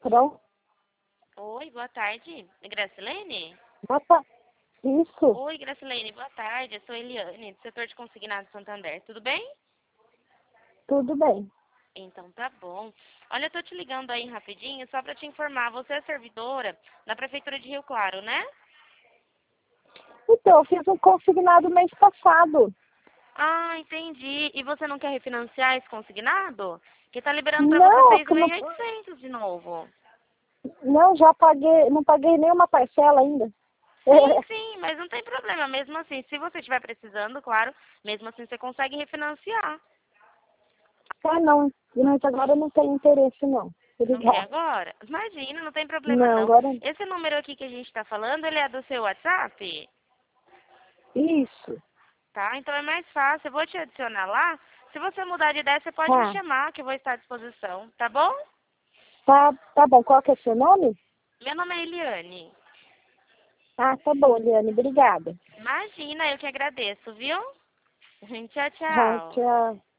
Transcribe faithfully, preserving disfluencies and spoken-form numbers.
Pronto. Oi, boa tarde. Gracilene? Bota isso. Oi, Gracilene, boa tarde. Eu sou Eliane, do setor de consignado Santander. Tudo bem? Tudo bem. Então tá bom. Olha, eu tô te ligando aí rapidinho só pra te informar. Você é servidora da Prefeitura de Rio Claro, né? Então, eu fiz um consignado mês passado. Ah, entendi. E você não quer refinanciar esse consignado? Que tá liberando pra você Não, seis que mil não, e oitocentos de novo. não, já paguei, não paguei nenhuma parcela ainda. Sim, sim, mas não tem problema. Mesmo assim, se você estiver precisando, claro, mesmo assim você consegue refinanciar. Ah, não, mas agora eu não tenho interesse, não. Não quer Obrigada. agora? Imagina, não tem problema Não, não. agora Esse número aqui que a gente tá falando, ele é do seu WhatsApp? isso. Tá? Então é mais fácil. Eu vou te adicionar lá. Se você mudar de ideia, você pode me Tá, chamar, que eu vou estar à disposição. Tá bom? tá, tá bom. Qual que é o seu nome? Meu nome é Eliane. Ah, tá bom, Eliane, obrigada. Imagina, eu que agradeço, viu? Tchau, Ah, tchau. tchau.